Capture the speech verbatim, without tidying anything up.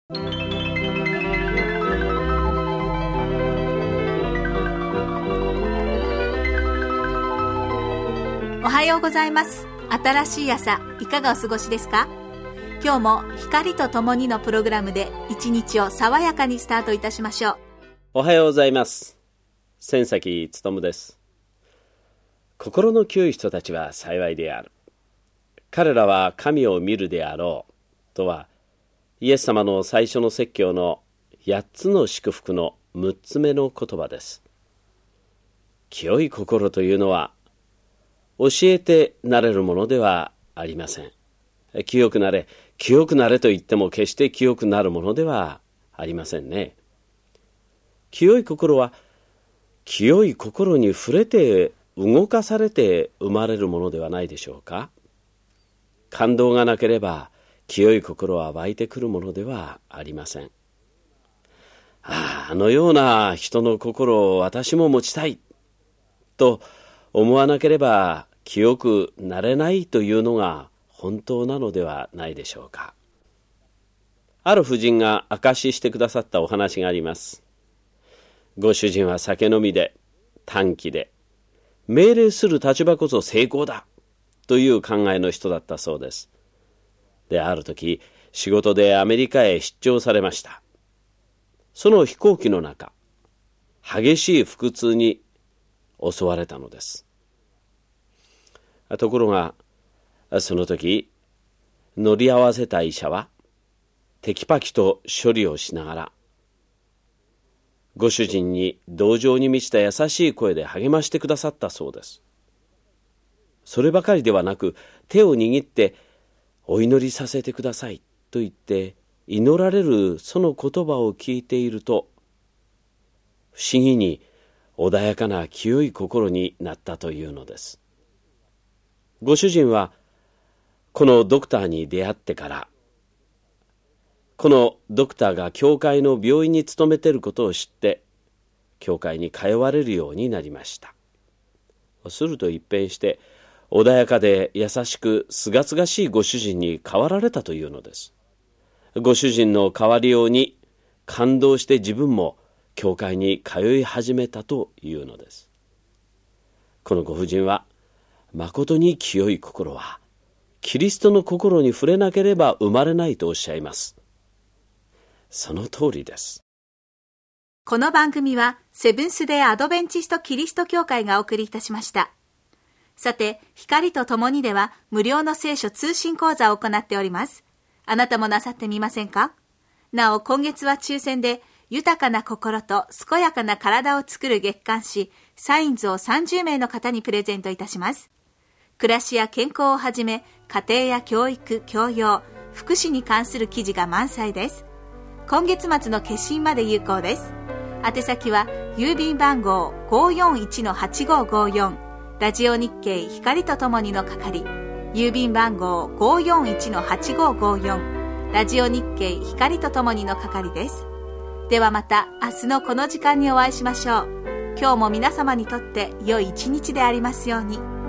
おはようございます。新しい朝、いかがお過ごしですか？今日も光とともにのプログラムで一日を爽やかにスタートいたしましょう。 おはようございます。千崎勉です。心の清い人たちは幸いである。彼らは神を見るであろうとは、イエス様の最初の説教のやっつの祝福のむっつめの言葉です。清い心というのは教えてなれるものではありません。清くなれ、清くなれと言っても決して清くなるものではありませんね。清い心は清い心に触れて動かされて生まれるものではないでしょうか。感動がなければ清い心は湧いてくるものではありません。ああ、あのような人の心を私も持ちたいと思わなければ清くなれないというのが本当なのではないでしょうか。ある婦人が証ししてくださったお話があります。ご主人は酒飲みで短気で、命令する立場こそ成功だという考えの人だったそうです。で、ある時仕事でアメリカへ出張されました。その飛行機の中、激しい腹痛に襲われたのです。ところがその時乗り合わせた医者はテキパキと処理をしながらご主人に同情に満ちた優しい声で励ましてくださったそうです。そればかりではなく、手を握ってお祈りさせてくださいと言って祈られるその言葉を聞いていると、不思議に穏やかな清い心になったというのです。ご主人はこのドクターに出会ってから、このドクターが教会の病院に勤めていることを知って、教会に通われるようになりました。すると一変して、穏やかで優しくすがすがしいご主人に変わられたというのです。ご主人の変わりように感動して自分も教会に通い始めたというのです。このご婦人は、まことに清い心はキリストの心に触れなければ生まれないとおっしゃいます。その通りです。 この番組はセブンスデーアドベンチストキリスト教会がお送りいたしました。さて、光とともにでは無料の聖書通信講座を行っております。あなたもなさってみませんか？なお、今月は抽選で豊かな心と健やかな体を作る月刊誌サインズをさんじゅうめいの方にプレゼントいたします。暮らしや健康をはじめ、家庭や教育、教養、福祉に関する記事が満載です。今月末の決心まで有効です。宛先は郵便番号 ごーよんいちのはちごーごーよん ラジオ日経光とともにの係、郵便番号 ごーよんいちのはちごーごーよん ラジオ日経光とともにの係です。ではまた明日のこの時間にお会いしましょう。今日も皆様にとって良い一日でありますように。